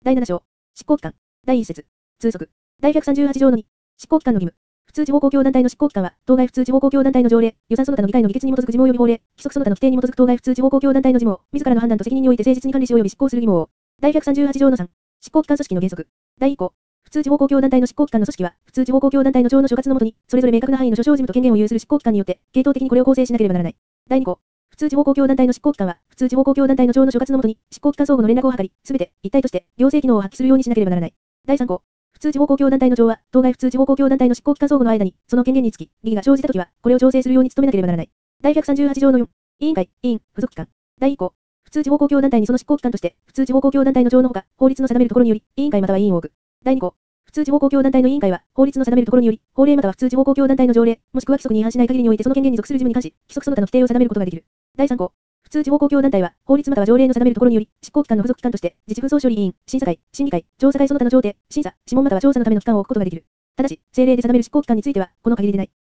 第7章。執行機関。第1節。通則。第138条の2。執行機関の義務。普通地方公共団体の執行機関は、当該普通地方公共団体の条例、予算その他の議会の議決に基づく事務及び法令、規則その他の規定に基づく当該普通地方公共団体の事務を、自らの判断と責任において誠実に管理し及び執行する義務を。第138条の3。執行機関組織の原則。第1項。普通地方公共団体の執行機関の組織は、普通地方公共団体の長の所轄の下に、それぞれ明確な範囲の諸小事務と権限を有する執行機関によって、系統的にこれを構成しなければならない。第2項。普通地方公共団体の執行機関は、普通地方公共団体の長の所轄の下に、執行機関相互の連絡を図り、すべて、一体として、行政機能を発揮するようにしなければならない。第3項。普通地方公共団体の長は、当該普通地方公共団体の執行機関相互の間に、その権限につき、疑義が生じたときは、これを調整するように努めなければならない。第138条の4。委員会、委員、付属機関。第1項。普通地方公共団体にその執行機関として、普通地方公共団体の長のほか、法律の定めるところにより、委員会または委員を置く。第2項。普通地方公共団体の委員会は、法律の定めるところにより、法令または普通地方公共団体の条例、もしくは規則に違反しない限りにおいてその権限に属する事務に関し、規則その他の規定を定めることができる。第3項。普通地方公共団体は、法律または条例の定めるところにより、執行機関の付属機関として、自治紛争処理委員、審査会、審議会、調査会その他の上程、審査、諮問または調査のための機関を置くことができる。ただし、政令で定める執行機関については、この限りでない。